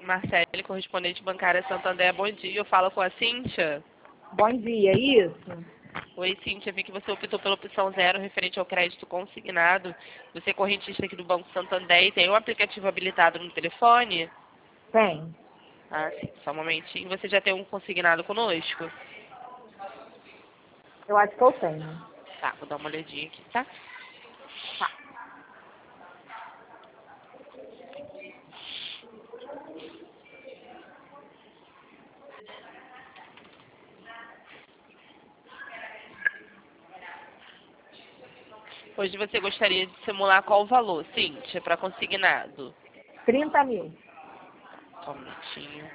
Marcele, correspondente bancária Santander, bom dia. Eu falo com a Cíntia. Bom dia, é isso? Oi, Cíntia, vi que você optou pela opção 0 referente ao crédito consignado. Você é correntista aqui do Banco Santander e tem um aplicativo habilitado no telefone? Tem. Ah, sim, só um momentinho. Você já tem um consignado conosco? Eu acho que eu tenho. Tá, vou dar uma olhadinha aqui, tá? Tá. Hoje você gostaria de simular qual o valor, Cíntia, para consignado? 30 mil. Só um minutinho.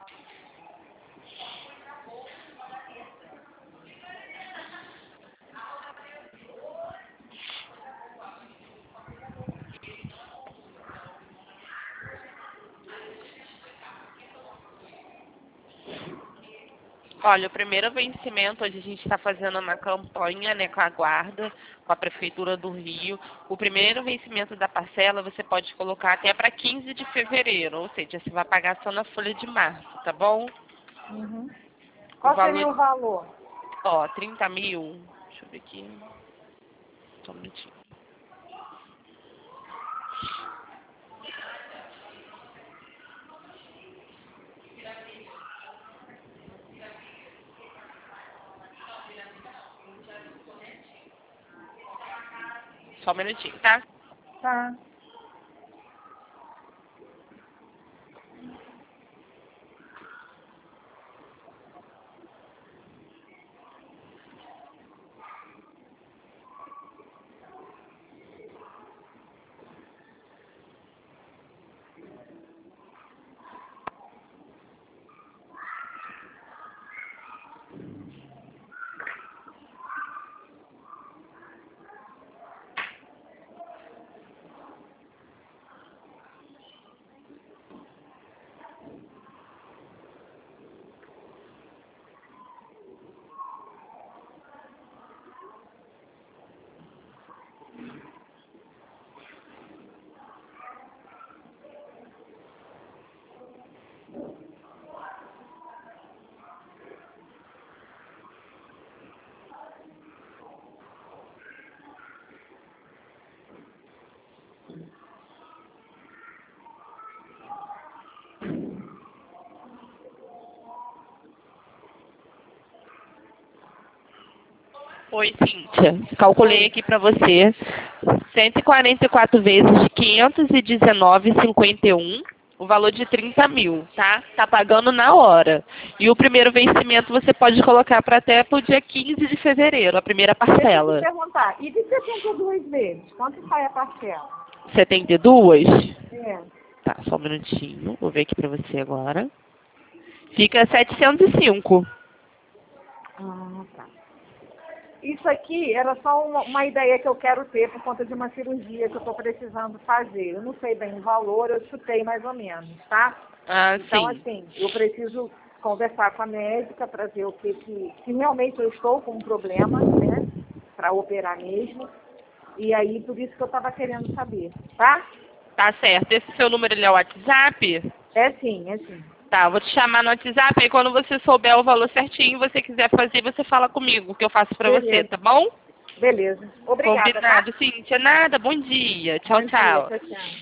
Olha, o primeiro vencimento, hoje a gente está fazendo uma campanha, né, com a Guarda, com a Prefeitura do Rio. O primeiro vencimento da parcela você pode colocar até para 15 de fevereiro, ou seja, você vai pagar só na folha de março, tá bom? Uhum. O Qual seria o valor? Ó, 30 mil, deixa eu ver aqui, só um minutinho. Só um minutinho, tá? Tá. Oi, Cíntia. Calculei aqui para você 144 vezes de 519,51, o valor de 30 mil, tá? Tá pagando na hora. E o primeiro vencimento você pode colocar para até pro dia 15 de fevereiro, a primeira Deixa eu parcela. te perguntar, e de 72 vezes? Quanto sai a parcela? 72? É. Tá, só um minutinho. Vou ver aqui para você agora. Fica 705. Ah, tá. Isso aqui era só uma ideia que eu quero ter por conta de uma cirurgia que eu estou precisando fazer. Eu não sei bem o valor, eu chutei mais ou menos, tá? Ah, Então, sim. assim, eu preciso conversar com a médica para ver o que realmente eu estou com um problema, né? Para operar mesmo. E aí, por isso que eu estava querendo saber, tá? Tá certo. Esse seu número ele é o WhatsApp? É sim, é sim. Tá, eu vou te chamar no WhatsApp, aí quando você souber o valor certinho, você quiser fazer, você fala comigo, que eu faço pra você, Beleza, tá bom? beleza. Obrigada, tá? Combinado, Cíntia. Nada, bom dia. Tchau, Bom dia, tchau. tchau, tchau.